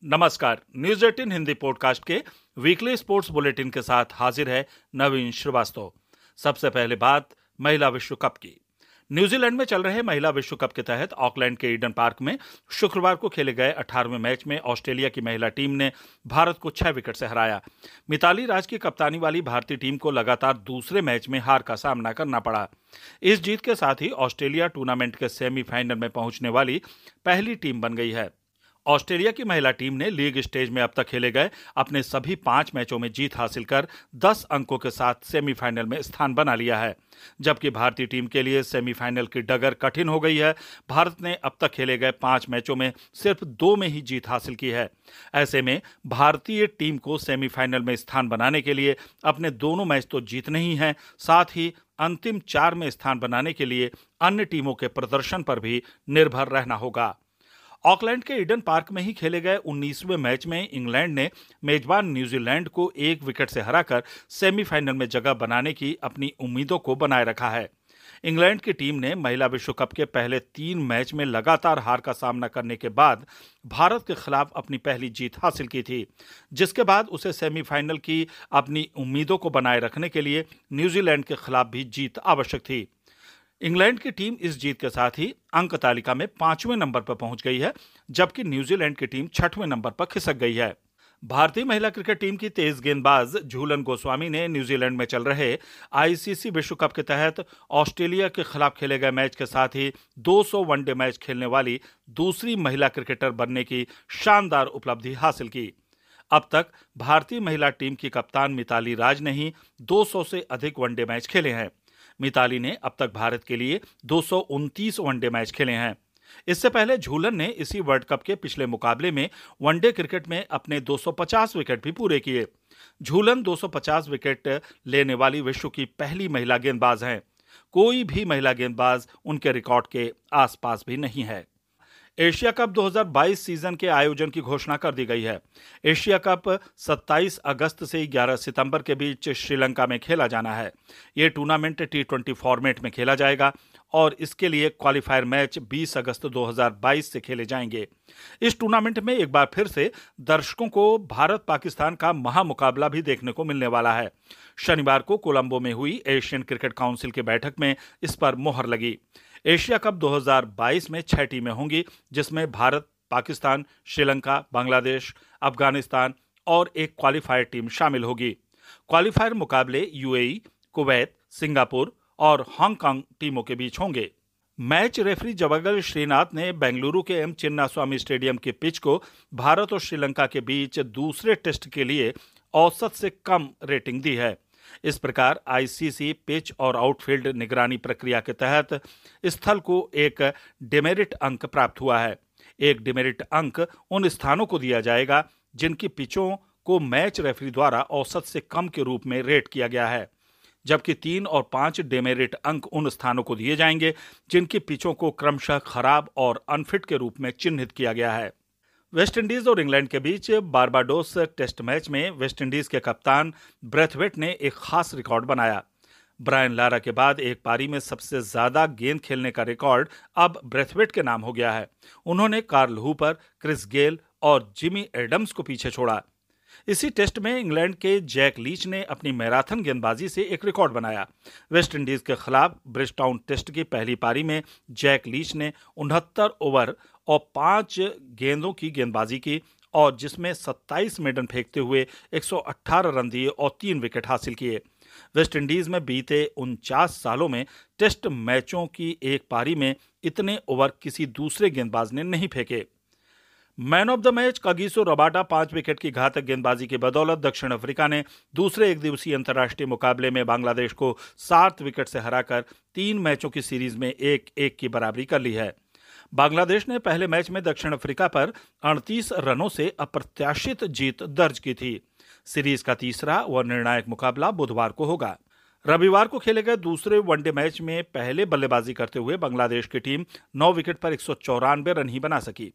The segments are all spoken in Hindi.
नमस्कार। न्यूज 18 हिंदी पॉडकास्ट के वीकली स्पोर्ट्स बुलेटिन के साथ हाजिर है नवीन श्रीवास्तव। सबसे पहले बात महिला विश्व कप की। न्यूजीलैंड में चल रहे महिला विश्व कप के तहत ऑकलैंड के ईडन पार्क में शुक्रवार को खेले गए 18वें मैच में ऑस्ट्रेलिया की महिला टीम ने भारत को 6 विकेट से हराया। मिताली राज की कप्तानी वाली भारतीय टीम को लगातार दूसरे मैच में हार का सामना करना पड़ा। इस जीत के साथ ही ऑस्ट्रेलिया टूर्नामेंट के सेमीफाइनल में पहुंचने वाली पहली टीम बन गई है। ऑस्ट्रेलिया की महिला टीम ने लीग स्टेज में अब तक खेले गए अपने सभी 5 मैचों में जीत हासिल कर 10 अंकों के साथ सेमीफाइनल में स्थान बना लिया है, जबकि भारतीय टीम के लिए सेमीफाइनल की डगर कठिन हो गई है। भारत ने अब तक खेले गए 5 मैचों में सिर्फ 2 में ही जीत हासिल की है। ऐसे में भारतीय टीम को सेमीफाइनल में स्थान बनाने के लिए अपने दोनों मैच तो जीतने ही हैं, साथ ही अंतिम 4 में स्थान बनाने के लिए अन्य टीमों के प्रदर्शन पर भी निर्भर रहना होगा। ऑकलैंड के ईडन पार्क में ही खेले गए 19वें मैच में इंग्लैंड ने मेजबान न्यूजीलैंड को 1 विकेट से हराकर सेमीफाइनल में जगह बनाने की अपनी उम्मीदों को बनाए रखा है। इंग्लैंड की टीम ने महिला विश्व कप के पहले 3 मैच में लगातार हार का सामना करने के बाद भारत के खिलाफ अपनी पहली जीत हासिल की थी, जिसके बाद उसे सेमीफाइनल की अपनी उम्मीदों को बनाए रखने के लिए न्यूजीलैंड के खिलाफ भी जीत आवश्यक थी। इंग्लैंड की टीम इस जीत के साथ ही अंक तालिका में 5वें नंबर पर पहुंच गई है, जबकि न्यूजीलैंड की टीम 6वें नंबर पर खिसक गई है। भारतीय महिला क्रिकेट टीम की तेज गेंदबाज झूलन गोस्वामी ने न्यूजीलैंड में चल रहे आईसीसी विश्व कप के तहत ऑस्ट्रेलिया के खिलाफ खेले गए मैच के साथ ही 200 वनडे मैच खेलने वाली दूसरी महिला क्रिकेटर बनने की शानदार उपलब्धि हासिल की। अब तक भारतीय महिला टीम की कप्तान मिताली राज ने ही 200 से अधिक वनडे मैच खेले हैं। मिताली ने अब तक भारत के लिए 229 वनडे मैच खेले हैं। इससे पहले झूलन ने इसी वर्ल्ड कप के पिछले मुकाबले में वनडे क्रिकेट में अपने 250 विकेट भी पूरे किए। झूलन 250 विकेट लेने वाली विश्व की पहली महिला गेंदबाज हैं। कोई भी महिला गेंदबाज उनके रिकॉर्ड के आसपास भी नहीं है। एशिया कप 2022 सीजन के आयोजन की घोषणा कर दी गई है। एशिया कप 27 अगस्त से 11 सितंबर के बीच श्रीलंका में खेला जाना है। यह टूर्नामेंट T20 फॉर्मेट में खेला जाएगा और इसके लिए क्वालिफायर मैच 20 अगस्त 2022 से खेले जाएंगे। इस टूर्नामेंट में एक बार फिर से दर्शकों को भारत पाकिस्तान का महामुकाबला भी देखने को मिलने वाला है। शनिवार को कोलंबो में हुई एशियन क्रिकेट काउंसिल की बैठक में इस पर मोहर लगी। एशिया कप 2022 में 6 टीमें होंगी, जिसमें भारत, पाकिस्तान, श्रीलंका, बांग्लादेश, अफगानिस्तान और एक क्वालिफायर टीम शामिल होगी। क्वालिफायर मुकाबले यूएई, कुवैत, सिंगापुर और हांगकांग टीमों के बीच होंगे। मैच रेफरी जवागल श्रीनाथ ने बेंगलुरु के एम चिन्नास्वामी स्टेडियम के पिच को भारत और श्रीलंका के बीच दूसरे टेस्ट के लिए औसत से कम रेटिंग दी है। इस प्रकार आईसीसी पिच और आउटफील्ड निगरानी प्रक्रिया के तहत स्थल को एक डिमेरिट अंक प्राप्त हुआ है। एक डिमेरिट अंक उन स्थानों को दिया जाएगा जिनकी पिचों को मैच रेफरी द्वारा औसत से कम के रूप में रेट किया गया है, जबकि 3 और 5 डिमेरिट अंक उन स्थानों को दिए जाएंगे जिनकी पिचों को क्रमशः खराब और अनफिट के रूप में चिन्हित किया गया है। वेस्टइंडीज और इंग्लैंड के बीच बारबाडोस टेस्ट मैच में वेस्टइंडीज के कप्तान ब्रेथवेट ने एक खास रिकॉर्ड बनाया। ब्रायन लारा के बाद एक पारी में सबसे ज्यादा गेंद खेलने का रिकॉर्ड अब ब्रेथवेट के नाम हो गया है। उन्होंने कार्ल हूपर, क्रिस गेल और जिमी एडम्स को पीछे छोड़ा। इसी टेस्ट में इंग्लैंड के जैक लीच ने अपनी मैराथन गेंदबाजी से एक रिकॉर्ड बनाया। वेस्टइंडीज के खिलाफ ब्रिजटाउन टेस्ट की पहली पारी में जैक लीच ने 69 ओवर और 5 गेंदों की गेंदबाजी की और जिसमें 27 मेडन फेंकते हुए 118 रन दिए और 3 विकेट हासिल किए। वेस्टइंडीज में बीते 49 सालों में टेस्ट मैचों की एक पारी में इतने ओवर किसी दूसरे गेंदबाज ने नहीं फेंके। Man of the match Kagiso Rabada 5 wicket की घातक गेंदबाजी की बदौलत दक्षिण अफ्रीका ने दूसरे एक दिवसीय अंतर्राष्ट्रीय मुकाबले में बांग्लादेश को 7 विकेट से हराकर 3 मैचों की सीरीज में 1-1 की बराबरी कर ली है। बांग्लादेश ने पहले मैच में दक्षिण अफ्रीका पर 38 रनों से अप्रत्याशित जीत दर्ज की थी। सीरीज का तीसरा व निर्णायक मुकाबला बुधवार को होगा। रविवार को खेले गए दूसरे वनडे मैच में पहले बल्लेबाजी करते हुए बांग्लादेश की टीम 9 विकेट पर 194 रन ही बना सकी।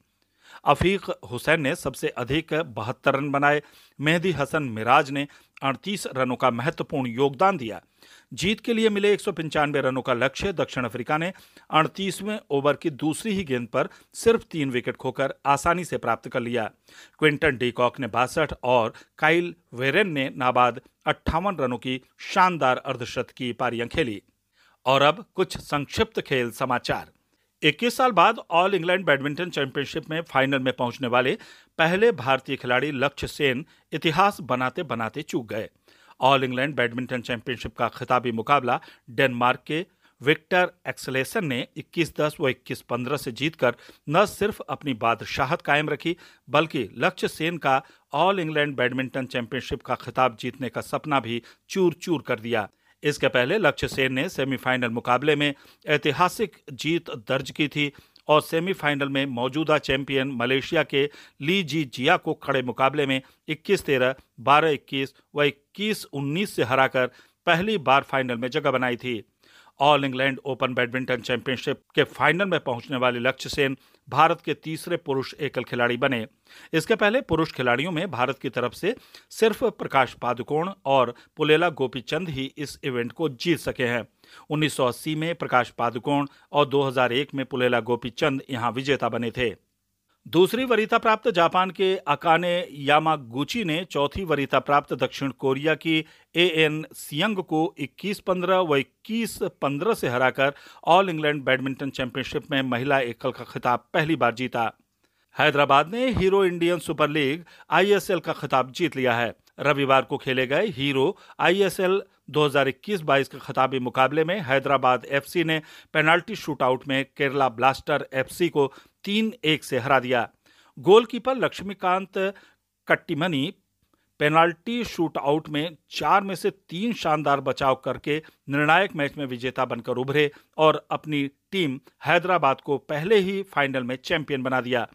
अफीक हुसैन ने सबसे अधिक 72 रन बनाए। मेहदी हसन मिराज ने 38 रनों का महत्वपूर्ण योगदान दिया। जीत के लिए मिले 195 रनों का लक्ष्य दक्षिण अफ्रीका ने 38वें ओवर की दूसरी ही गेंद पर सिर्फ 3 विकेट खोकर आसानी से प्राप्त कर लिया। क्विंटन डी कॉक ने 62 और काइल वेरेन ने नाबाद 58 रनों की शानदार अर्धशतकीय पारियां खेली। और अब कुछ संक्षिप्त खेल समाचार। 21 साल बाद ऑल इंग्लैंड बैडमिंटन चैंपियनशिप में फाइनल में पहुंचने वाले पहले भारतीय खिलाड़ी लक्ष्य सेन इतिहास बनाते बनाते चूक गए। ऑल इंग्लैंड बैडमिंटन चैंपियनशिप का खिताबी मुकाबला डेनमार्क के विक्टर एक्सेलेसन ने 21-10 व 21-15 से जीतकर न सिर्फ अपनी बादशाहत कायम रखी, बल्कि लक्ष्य सेन का ऑल इंग्लैंड बैडमिंटन चैंपियनशिप का खिताब जीतने का सपना भी चूर चूर कर दिया। इसके पहले लक्ष्य सेन ने सेमीफाइनल मुकाबले में ऐतिहासिक जीत दर्ज की थी और सेमीफाइनल में मौजूदा चैंपियन मलेशिया के ली जी जिया को खड़े मुकाबले में 21-13, 12-21 व 21-19 से हराकर पहली बार फाइनल में जगह बनाई थी। All England open badminton championship के फाइनल में पहुंचने वाले लक्ष्य सेन भारत के तीसरे पुरुष एकल खिलाड़ी बने। इसके पहले पुरुष खिलाड़ियों में भारत की तरफ से सिर्फ प्रकाश पादुकोण और पुलेला गोपीचंद ही इस इवेंट को जीत सके हैं। 1980 में प्रकाश पादुकोण और 2001 में पुलेला गोपीचंद यहां विजेता बने थे। दूसरी वरीयता प्राप्त जापान के अकाने यामागुची ने चौथी वरीयता प्राप्त दक्षिण कोरिया की एएन सियंग को 21-15 व 21-15 से हराकर ऑल इंग्लैंड बैडमिंटन चैंपियनशिप में महिला एकल का खिताब पहली बार जीता। हैदराबाद ने Hero Indian Super League ISL का खिताब जीत लिया है। रविवार को खेले गए हीरो आईएसएल 2021-22 के खिताबी मुकाबले में हैदराबाद एफसी ने पेनाल्टी शूटआउट में केरला ब्लास्टर एफसी को 3-1 से हरा दिया। Goalkeeper Laxmikant Kattimani penalty shootout में 4 में से 3 शानदार बचाव करके निर्णायक मैच में विजेता बनकर उभरे और अपनी टीम हैदराबाद को पहले ही फाइनल में चैंपियन बना दिया।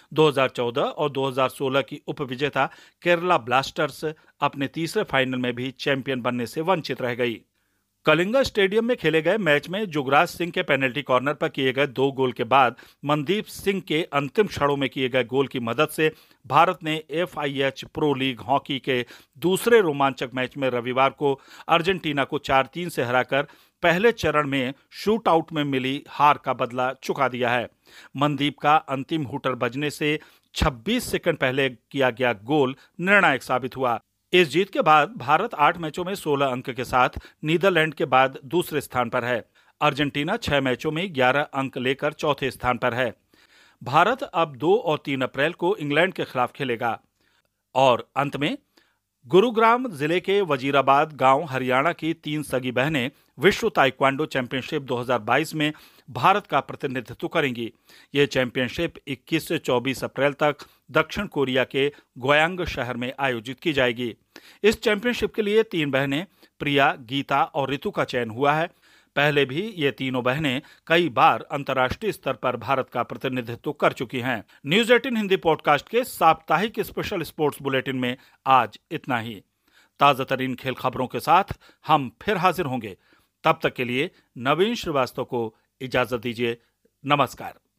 2014 और 2016 की उपविजेता केरला ब्लास्टर्स अपने तीसरे फाइनल में भी चैंपियन बनने से वंचित रह गई। कलिंगा स्टेडियम में खेले गए मैच में जुगराज सिंह के पेनल्टी कॉर्नर पर किए गए 2 गोल के बाद मनदीप सिंह के अंतिम क्षणों में किए गए गोल की मदद से भारत ने एफआईएच प्रो लीग हॉकी के दूसरे रोमांचक मैच में रविवार को अर्जेंटीना को 4-3 से हराकर पहले चरण में शूट आउट में मिली हार का बदला चुका दिया है। मनदीप का अंतिम हुटर बजने से 26 सेकंड पहले किया गया गोल निर्णायक साबित हुआ। इस जीत के बाद भारत 8 मैचों में 16 अंक के साथ नीदरलैंड के बाद दूसरे स्थान पर है। अर्जेंटीना 6 मैचों में 11 अंक लेकर चौथे स्थान पर है। भारत अब 2 और 3 अप्रैल को इंग्लैंड के खिलाफ खेलेगा। और अंत में गुरुग्राम जिले के वजीराबाद गांव हरियाणा की 3 सगी बहनें विश्व ताइक्वांडो चैंपियनशिप 2022 में भारत का प्रतिनिधित्व करेंगी। ये चैंपियनशिप 21 से 24 अप्रैल तक दक्षिण कोरिया के गोयांग शहर में आयोजित की जाएगी। इस चैंपियनशिप के लिए 3 बहनें प्रिया, गीता और ऋतु का चयन हुआ है। पहले भी ये तीनों बहनें कई बार अंतर्राष्ट्रीय स्तर पर भारत का प्रतिनिधित्व कर चुकी हैं। न्यूज 18 हिंदी पॉडकास्ट के साप्ताहिक स्पेशल स्पोर्ट्स बुलेटिन में आज इतना ही। ताजा तरीन खेल खबरों के साथ हम फिर हाजिर होंगे। तब तक के लिए नवीन श्रीवास्तव को इजाजत दीजिए। नमस्कार।